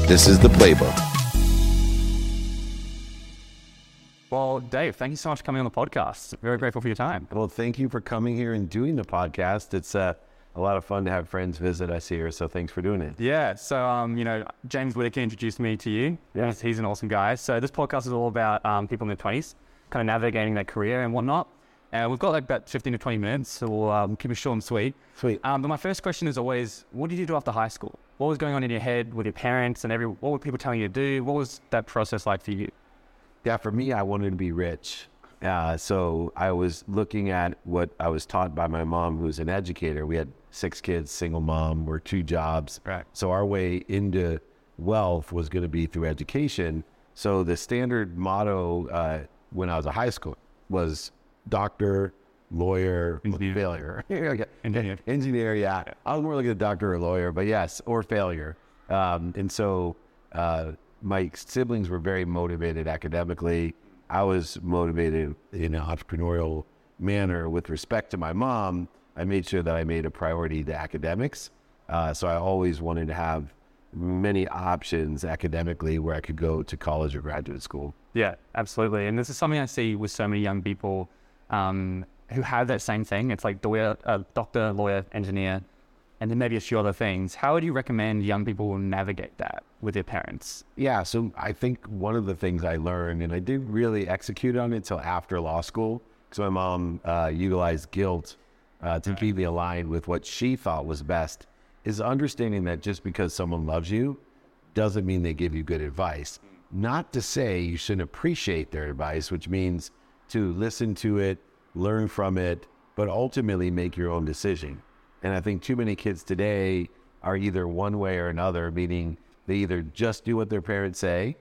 This is The Playbook. Well, Dave, thank you so much for coming on the podcast. Very grateful for your time. Well, thank you for coming here and doing the podcast. It's a lot of fun to have friends visit us here, so thanks for doing it. Yeah, so, James Whitaker introduced me to you. Yeah. He's an awesome guy. So this podcast is all about people in their 20s, kind of navigating their career and whatnot. We've got like about 15 to 20 minutes, so we'll keep it short and sweet. Sweet. But my first question is always, what did you do after high school? What was going on in your head with your parents and what were people telling you to do? What was that process like for you? Yeah, for me, I wanted to be rich. So I was looking at what I was taught by my mom, who's an educator. We had 6 kids, single mom, worked 2 jobs. Right. So our way into wealth was going to be through education. So the standard motto when I was a high school was doctor, lawyer, failure. Engineer, yeah. I was more like a doctor or lawyer, but yes, or failure. And so my siblings were very motivated academically. I was motivated in an entrepreneurial manner. With respect to my mom, I made sure that I made a priority to academics. So I always wanted to have many options academically where I could go to college or graduate school. Yeah, absolutely. And this is something I see with so many young people who have that same thing. It's like doctor, lawyer, engineer, and then maybe a few other things. How would you recommend young people navigate that with their parents? Yeah, so I think one of the things I learned, and I didn't really execute on it until after law school, because my mom utilized guilt to keep me aligned with what she thought was best, is understanding that just because someone loves you doesn't mean they give you good advice. Not to say you shouldn't appreciate their advice, which means to listen to it, learn from it, but ultimately make your own decision. And I think too many kids today are either one way or another, meaning they either just do what their parents say,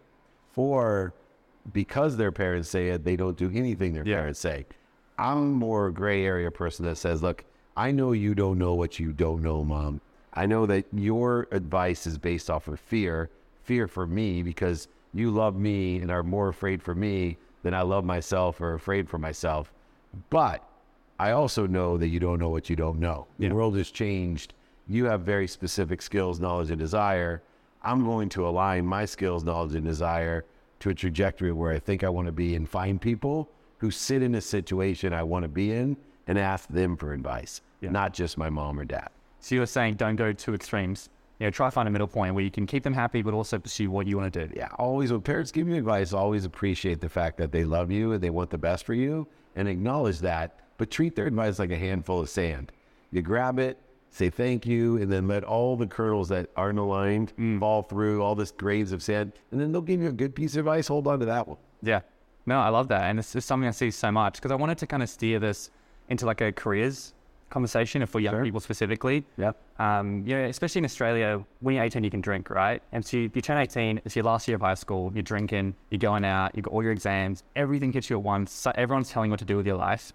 or because their parents say it, they don't do anything their parents say. I'm more a gray area person that says, look, I know you don't know what you don't know, Mom. I know that your advice is based off of fear for me, because you love me and are more afraid for me than I love myself or afraid for myself. But I also know that you don't know what you don't know. The world has changed. You have very specific skills, knowledge, and desire. I'm going to align my skills, knowledge, and desire to a trajectory where I think I want to be, and find people who sit in a situation I want to be in and ask them for advice, not just my mom or dad. So you're saying don't go to extremes. Try to find a middle point where you can keep them happy, but also pursue what you want to do. Yeah, always when parents give you advice, always appreciate the fact that they love you and they want the best for you, and acknowledge that, but treat their advice like a handful of sand. You grab it, say thank you, and then let all the kernels that aren't aligned fall through all this grains of sand, and then they'll give you a good piece of advice. Hold on to that one. Yeah. No, I love that. And it's just something I see so much, because I wanted to kind of steer this into like a careers conversation, and for young people specifically. Especially in Australia, when you're 18, you can drink, right? And so you turn 18, it's your last year of high school, you're drinking, you're going out, you've got all your exams, everything hits you at once, so everyone's telling you what to do with your life.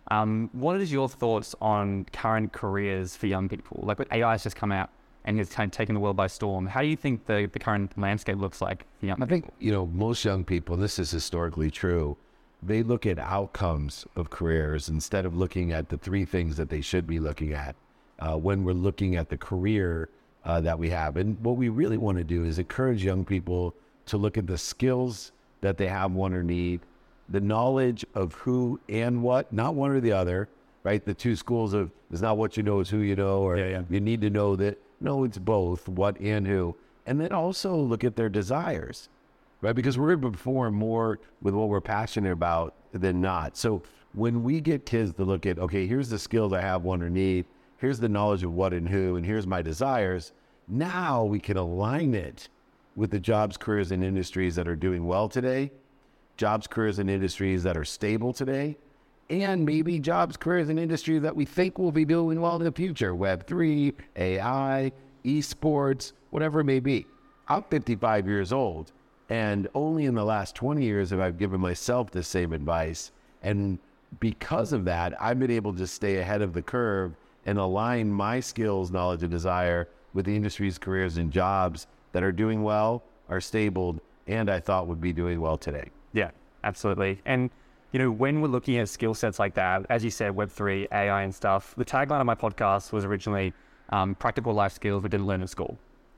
What is your thoughts on current careers for young people? Like, with AI has just come out and it's kind of taken the world by storm. How do you think the current landscape looks like for young people? I think, most young people, and this is historically true, they look at outcomes of careers instead of looking at the 3 things that they should be looking at when we're looking at the career that we have. And what we really want to do is encourage young people to look at the skills that they have, want or need, the knowledge of who and what, not one or the other, right? The 2 schools of, it's not what you know, it's who you know, or you need to know that. No, it's both, what and who. And then also look at their desires, right? Because we're going to perform more with what we're passionate about than not. So when we get kids to look at, okay, here's the skills I have, want or need, here's the knowledge of what and who, and here's my desires, now we can align it with the jobs, careers, and industries that are doing well today, jobs, careers, and industries that are stable today, and maybe jobs, careers, and industries that we think will be doing well in the future, Web3, AI, esports, whatever it may be. I'm 55 years old, and only in the last 20 years have I given myself the same advice. And because of that, I've been able to stay ahead of the curve and align my skills, knowledge, and desire with the industries, careers, and jobs that are doing well, are stable, and I thought would be doing well today. Yeah, absolutely. And when we're looking at skill sets like that, as you said, Web3, AI and stuff, the tagline of my podcast was originally practical life skills we didn't learn in school.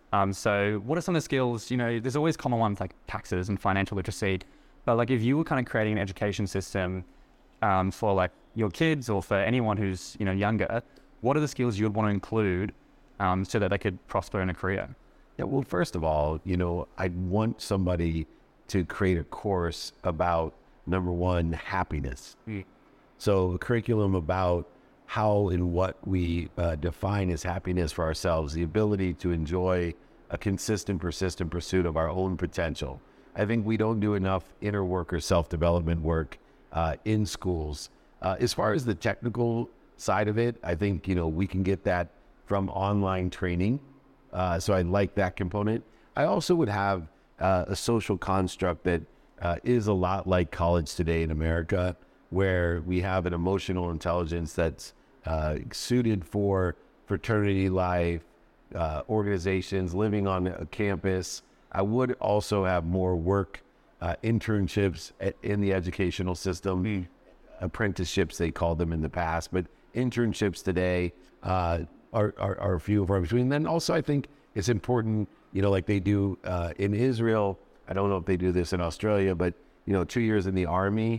So what are some of the skills, there's always common ones like taxes and financial literacy, but like if you were kind of creating an education system for like your kids or for anyone who's, younger, what are the skills you would want to include so that they could prosper in a career? Yeah, well, first of all, I'd want somebody to create a course about, number one, happiness. So a curriculum about how and what we define as happiness for ourselves, the ability to enjoy a consistent, persistent pursuit of our own potential. I think we don't do enough inner work or self-development work in schools. As far as the technical side of it, I think, we can get that from online training. So I like that component. I also would have a social construct that is a lot like college today in America, where we have an emotional intelligence that's suited for fraternity life, organizations, living on a campus. I would also have more work, internships in the educational system, apprenticeships they called them in the past, but internships today are few and far between. Then also I think it's important, like they do in Israel. I don't know if they do this in Australia, but 2 years in the army.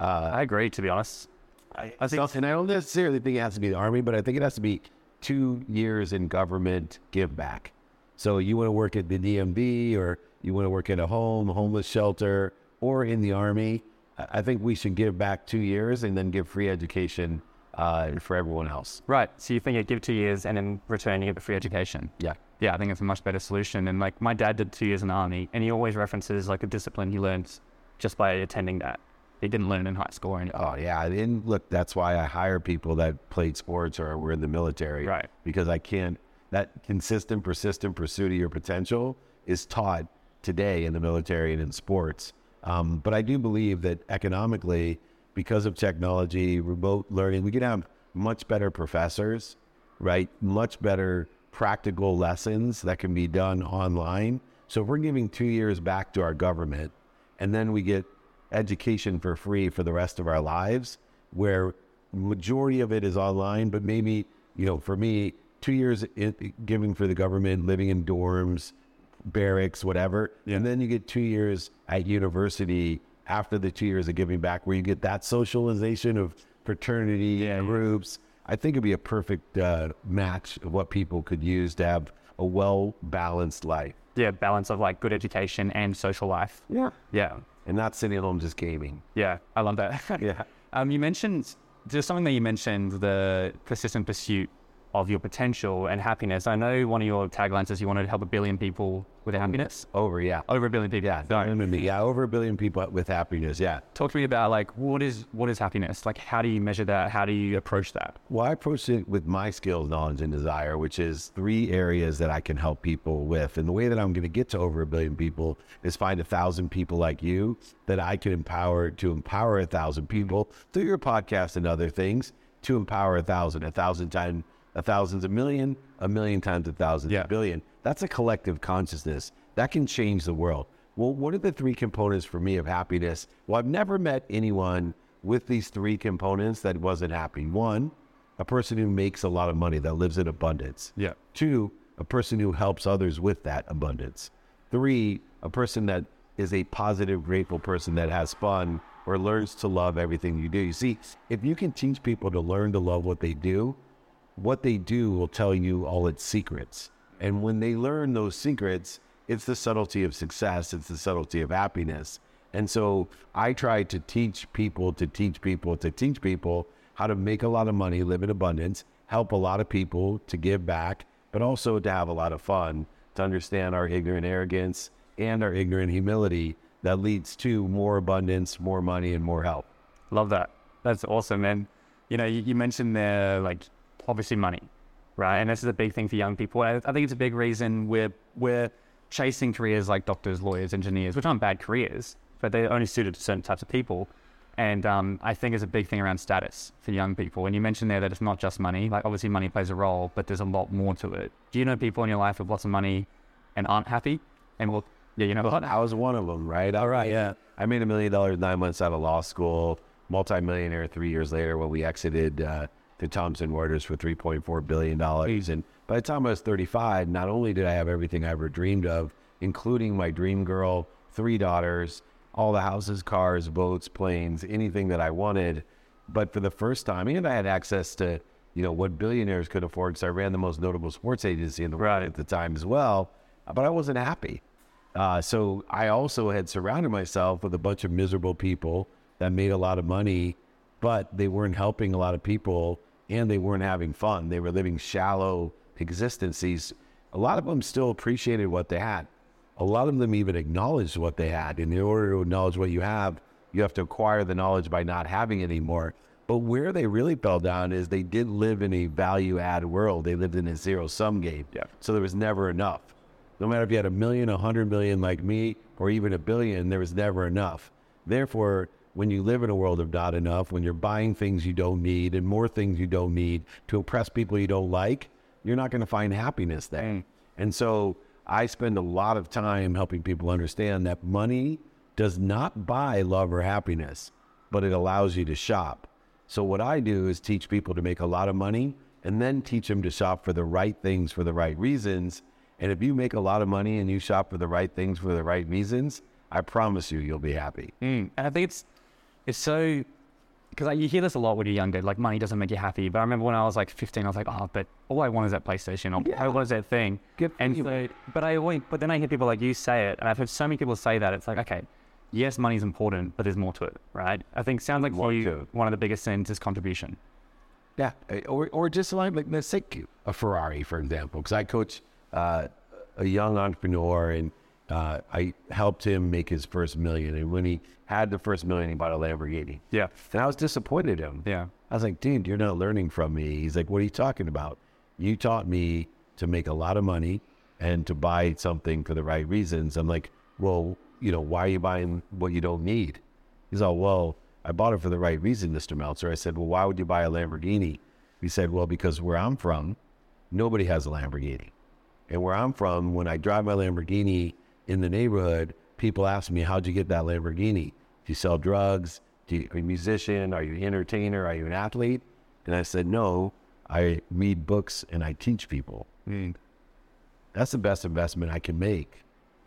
I agree, to be honest. I think, and I don't necessarily think it has to be the army, but I think it has to be 2 years in government give back. So you want to work at the DMV, or you want to work at a homeless shelter, or in the army. I think we should give back 2 years and then give free education for everyone else. Right. So you think you give 2 years and in return you get the free education? Yeah. Yeah, I think it's a much better solution. And like my dad did 2 years in the army, and he always references like a discipline he learned just by attending that. He didn't learn in high school or anything. Oh yeah, and look, that's why I hire people that played sports or were in the military. Right. Because that consistent, persistent pursuit of your potential is taught today in the military and in sports. But I do believe that economically, because of technology, remote learning, we can have much better professors, right? Much better practical lessons that can be done online. So if we're giving 2 years back to our government, and then we get education for free for the rest of our lives, where majority of it is online, but maybe, for me, 2 years giving for the government, living in dorms, barracks, whatever. Yeah. And then you get 2 years at university after the 2 years of giving back, where you get that socialization of fraternity groups. I think it'd be a perfect match of what people could use to have a well-balanced life. Yeah, balance of like good education and social life. Yeah. Yeah. And not sitting at home just gaming. Yeah, I love that. Yeah. You mentioned, there's something that you mentioned, the persistent pursuit of your potential and happiness. I know one of your taglines is you wanted to help 1 billion people with their happiness. Over 1 billion people. Yeah. Yeah, over 1 billion people with happiness. Yeah. Talk to me about like, what is happiness? Like, how do you measure that? How do you approach that? Well, I approach it with my skills, knowledge, and desire, which is 3 areas that I can help people with. And the way that I'm going to get to over 1 billion people is find 1,000 people like you that I can empower to empower 1,000 people through your podcast and other things to empower 1,000 times. 1,000's a million times 1,000's a billion. That's a collective consciousness that can change the world. Well, what are the 3 components for me of happiness? Well, I've never met anyone with these 3 components that wasn't happy. 1, a person who makes a lot of money, that lives in abundance. Yeah. 2, a person who helps others with that abundance. 3, a person that is a positive, grateful person that has fun or learns to love everything you do. You see, if you can teach people to learn to love what they do will tell you all its secrets. And when they learn those secrets, it's the subtlety of success. It's the subtlety of happiness. And so I try to teach people how to make a lot of money, live in abundance, help a lot of people, to give back, but also to have a lot of fun, to understand our ignorant arrogance and our ignorant humility that leads to more abundance, more money, and more help. Love that. That's awesome, man. You mentioned there, like, obviously money, right? And this is a big thing for young people. I think it's a big reason we're chasing careers like doctors, lawyers, engineers, which aren't bad careers, but they're only suited to certain types of people. And I think it's a big thing around status for young people. And you mentioned there that it's not just money. Like, obviously money plays a role, but there's a lot more to it. Do you know people in your life with lots of money and aren't happy? And you know what? I was one of them, right? All right, yeah. I made $1 million 9 months out of law school, multimillionaire 3 years later when we exited to Thomson Reuters for $3.4 billion. And By the time I was 35, not only did I have everything I ever dreamed of, including my dream girl, 3 daughters, all the houses, cars, boats, planes, anything that I wanted, but for the first time, and I had access to, what billionaires could afford, because I ran the most notable sports agency in the world at the time as well, but I wasn't happy. So I also had surrounded myself with a bunch of miserable people that made a lot of money, but they weren't helping a lot of people, and they weren't having fun. They were living shallow existences. A lot of them still appreciated what they had. A lot of them even acknowledged what they had. And in order to acknowledge what you have to acquire the knowledge by not having it anymore. But where they really fell down is they did live in a value-add world. They lived in a zero-sum game. Yeah. So there was never enough. No matter if you had 1 million, 100 million like me, or even 1 billion, there was never enough. Therefore, when you live in a world of not enough, when you're buying things you don't need and more things you don't need to impress people you don't like, you're not going to find happiness there. And so I spend a lot of time helping people understand that money does not buy love or happiness, but it allows you to shop. So what I do is teach people to make a lot of money and then teach them to shop for the right things for the right reasons. And if you make a lot of money and you shop for the right things for the right reasons, I promise you'll be happy. And I think it's so, because you hear this a lot when you're younger, like money doesn't make you happy. But I remember when I was like 15, I was like, oh, but all I want is that PlayStation. Or what is that thing? But then I hear people like you say it, and I've heard so many people say that. It's like, okay, yes, money's important, but there's more to it, right? I think it sounds like for you, one of the biggest sins is contribution. Yeah, or just like let's take a Ferrari, for example, because I coach a young entrepreneur, and I helped him make his first $1 million. And when he had the first $1 million, he bought a Lamborghini. Yeah. And I was disappointed in him. Yeah. I was like, dude, you're not learning from me. He's like, what are you talking about? You taught me to make a lot of money and to buy something for the right reasons. I'm like, well, why are you buying what you don't need? He's all, well, I bought it for the right reason, Mr. Meltzer. I said, well, why would you buy a Lamborghini? He said, well, because where I'm from, nobody has a Lamborghini. And where I'm from, when I drive my Lamborghini in the neighborhood, people ask me, how'd you get that Lamborghini? Do you sell drugs? Are you a musician? Are you an entertainer? Are you an athlete? And I said, no, I read books and I teach people. That's the best investment I can make.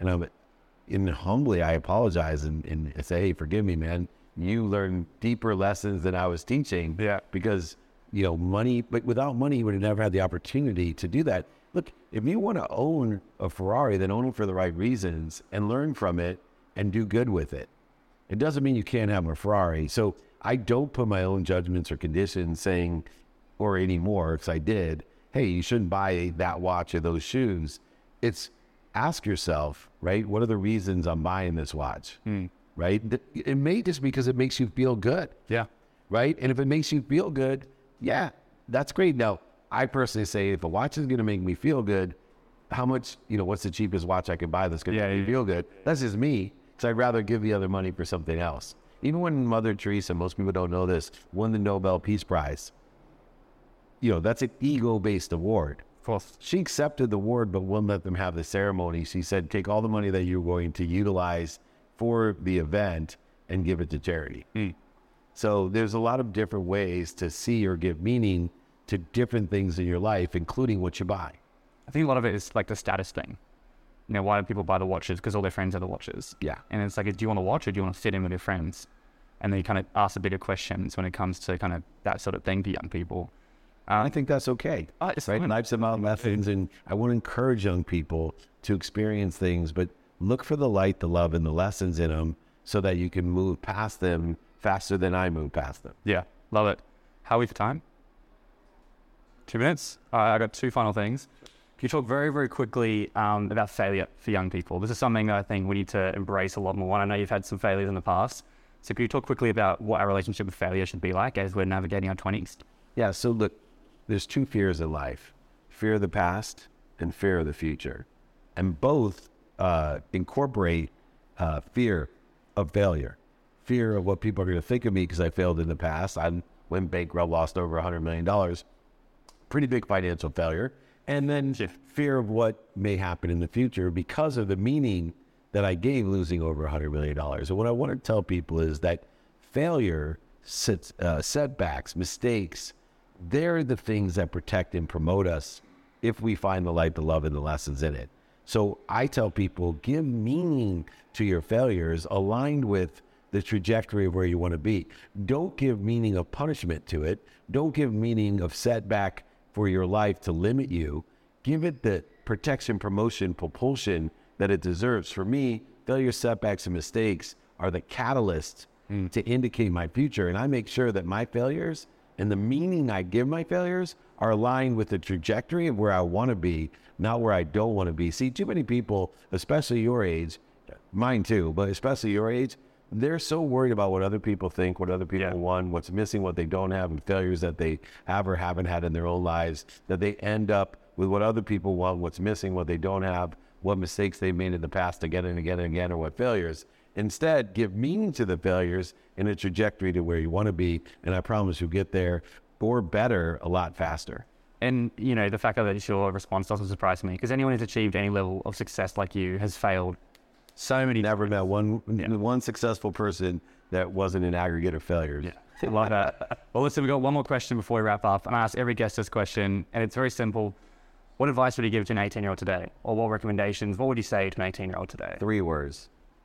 And humbly, I apologize and say, hey, forgive me, man. You learned deeper lessons than I was teaching. Yeah. Because, money, but without money, you would have never had the opportunity to do that. Look, if you want to own a Ferrari, then own it for the right reasons and learn from it and do good with it. It doesn't mean you can't have a Ferrari. So I don't put my own judgments or conditions saying, or anymore, because I did, hey, you shouldn't buy that watch or those shoes. It's ask yourself, right, what are the reasons I'm buying this watch, right? It may just because it makes you feel good. Yeah. Right? And if it makes you feel good, yeah, that's great. Now, I personally say if a watch is going to make me feel good, how much, what's the cheapest watch I can buy that's going to make me feel good? That's just me. So I'd rather give the other money for something else. Even when Mother Teresa, most people don't know this, won the Nobel Peace Prize, that's an ego-based award. She accepted the award, but wouldn't let them have the ceremony. She said, take all the money that you're going to utilize for the event and give it to charity. So there's a lot of different ways to see or give meaning to different things in your life, including what you buy. I think a lot of it is like the status thing. Why do people buy the watches? Because all their friends have the watches. Yeah. And it's like, do you want to watch or do you want to fit in with your friends? And then you kind of ask the bigger questions when it comes to kind of that sort of thing for young people. I think that's okay. Right? Life's about lessons, and I want to encourage young people to experience things, but look for the light, the love, and the lessons in them so that you can move past them faster than I move past them. Yeah, love it. How are we for time? 2 minutes? I got 2 final things. Can you talk very, very quickly about failure for young people? This is something that I think we need to embrace a lot more. I know you've had some failures in the past. So can you talk quickly about what our relationship with failure should be like as we're navigating our 20s? Yeah, so look, there's 2 fears in life, fear of the past and fear of the future. And both incorporate fear of failure, fear of what people are going to think of me because I failed in the past. I went bankrupt, lost over $100 million. Pretty big financial failure. And then fear of what may happen in the future because of the meaning that I gave losing over $100 million. And what I want to tell people is that failure, setbacks, mistakes, they're the things that protect and promote us if we find the light, the love, and the lessons in it. So I tell people, give meaning to your failures aligned with the trajectory of where you want to be. Don't give meaning of punishment to it. Don't give meaning of setback for your life to limit you. Give it the protection, promotion, propulsion that it deserves. For me, failure, setbacks, and mistakes are the catalyst to indicate my future. And I make sure that my failures and the meaning I give my failures are aligned with the trajectory of where I want to be, not where I don't want to be. See, too many people, especially your age, mine too, but especially your age, they're so worried about what other people think, what other people want, what's missing, what they don't have, and failures that they have or haven't had in their own lives, that they end up with what other people want, what's missing, what they don't have, what mistakes they made in the past again and again and again, or what failures. Instead, give meaning to the failures and a trajectory to where you want to be, and I promise you'll get there or better a lot faster. And, you know, the fact that your response doesn't surprise me, because anyone who's achieved any level of success like you has failed so many. Never met one successful person that wasn't an aggregate of failures. Yeah, I love that. Well, listen, we've got one more question before we wrap up, and I ask every guest this question, and it's very simple. What advice would you give to an 18-year-old today? Or what recommendations, what would you say to an 18-year-old today? 3 words.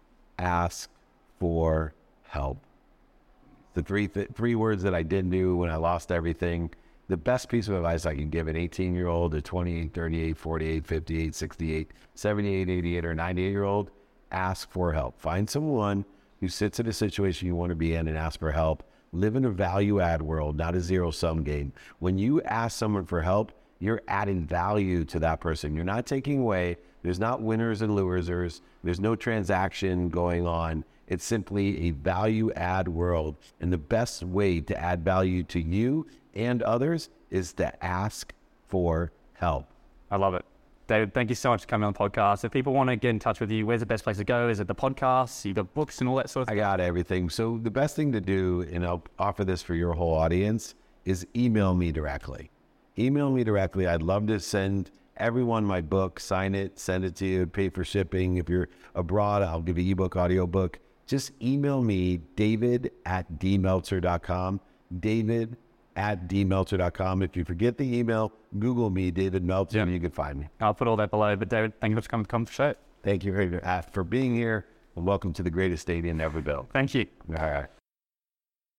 Ask for help. The three words that I didn't do when I lost everything. The best piece of advice I can give an 18-year-old, a 28, 38, 48, 58, 68, 78, 88, or 98-year-old, ask for help. Find someone who sits in a situation you want to be in and ask for help. Live in a value-add world, not a zero-sum game. When you ask someone for help, you're adding value to that person. You're not taking away. There's not winners and losers. There's no transaction going on. It's simply a value-add world. And the best way to add value to you and others is to ask for help. I love it. David, thank you so much for coming on the podcast. If people want to get in touch with you, where's the best place to go? Is it the podcast? You got books and all that sort of stuff? I got everything. So the best thing to do, and I'll offer this for your whole audience, is email me directly. Email me directly. I'd love to send everyone my book, sign it, send it to you, pay for shipping. If you're abroad, I'll give you ebook, audiobook. Just email me, david@dmeltzer.com, david@dmeltzer.com. If you forget the email, Google me, David Meltzer, and you can find me. I'll put all that below. But David, thank you for coming to the show. Thank you for being here, and welcome to the greatest stadium ever built. Thank you. All right.